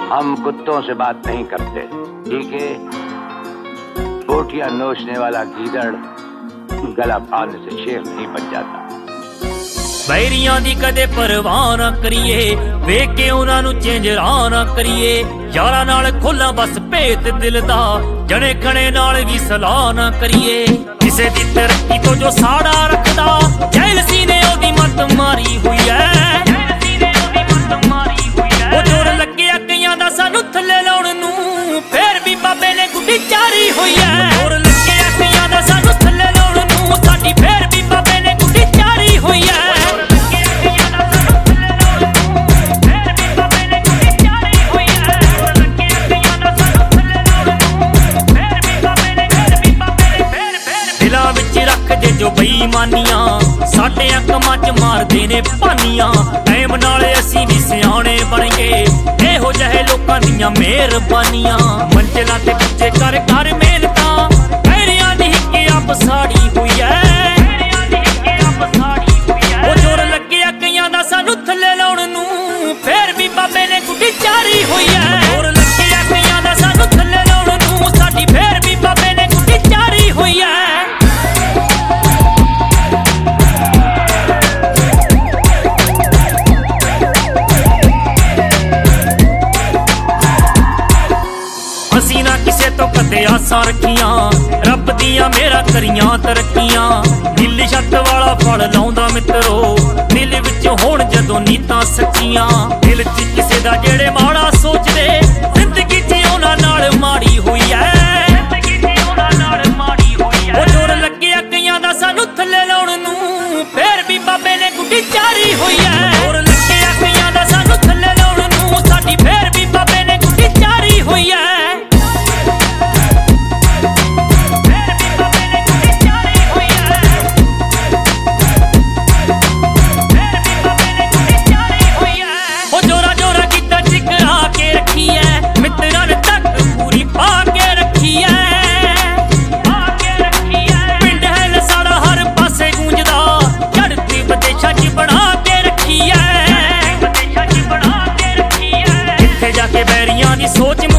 हम कुत्तों से बात नहीं करते, ठीक है? बोटियां नोचने वाला गीदड़ गला फाड़ने से शेर नहीं बन जाता। बैरियां दी कदे परवाह ना करिए, वेख के उन्हां नूं चेंजरा ना करिए। यारां नाल खोलां बस भेत दिल दा, जने खणे नाल भी सलाह ना करिए। किसे दी तरक्की तो जो साड़ा रखदा, जैलसी ने ओदी मत मारी हुई है। ओ जोर लग्गिया कईयां दा सानू थल्ले लाउण नूं, फेर भी बाबे ने गुड्डी चारी हुई है। जोर लग्गिया कईयां दा सानू थल्ले लाउण नूं, साडी फेर भी बाबे ने गुड्डी चारी हुई है। जो बेईमानियां साडे अकमां च मारदे ने पानियां, टाइम नाल असीं भी सियाणे बन गए। इहो जहे लोकां दियां मेहरबानियां, मंजिलां ते पुज्जे कर कर मेहनतां, पैरियां दी हिक्के आप साड़ी हुई है। ओ जोर लग्गिया कईयां दा सानू थल्ले लाउण नूं, फेर भी बाबे ने गुड्डी चारी हुई है। जोर लग्गिया कईयां दा सानू थल्ले लाउण नूं, साडी फेर भी बाबे ने गुड्डी चारी हुई है। असीं ना किसे तो कदे आसां रखियां, रब दियां मेरा करियां तरक्कियां। दिल छत वाला फल लाउंदा मित्रो, दिल विच होण जदों नीतां सच्चियां। दिल च किसे दा जेड़े माड़ा सोचदे, जिंदगी च उन्हां नाल माड़ी हुई है। ओ जोर लग्गिया कईयां दा सानू थल्ले लाउण नूं, फेर भी बाबे ने गुड्डी चारी हुई है। जोर लग्गिया कईयां दा सानू थल्ले लाउण नूं, साडी फेर भी बाबे ने गुड्डी चारी हुई है। सोच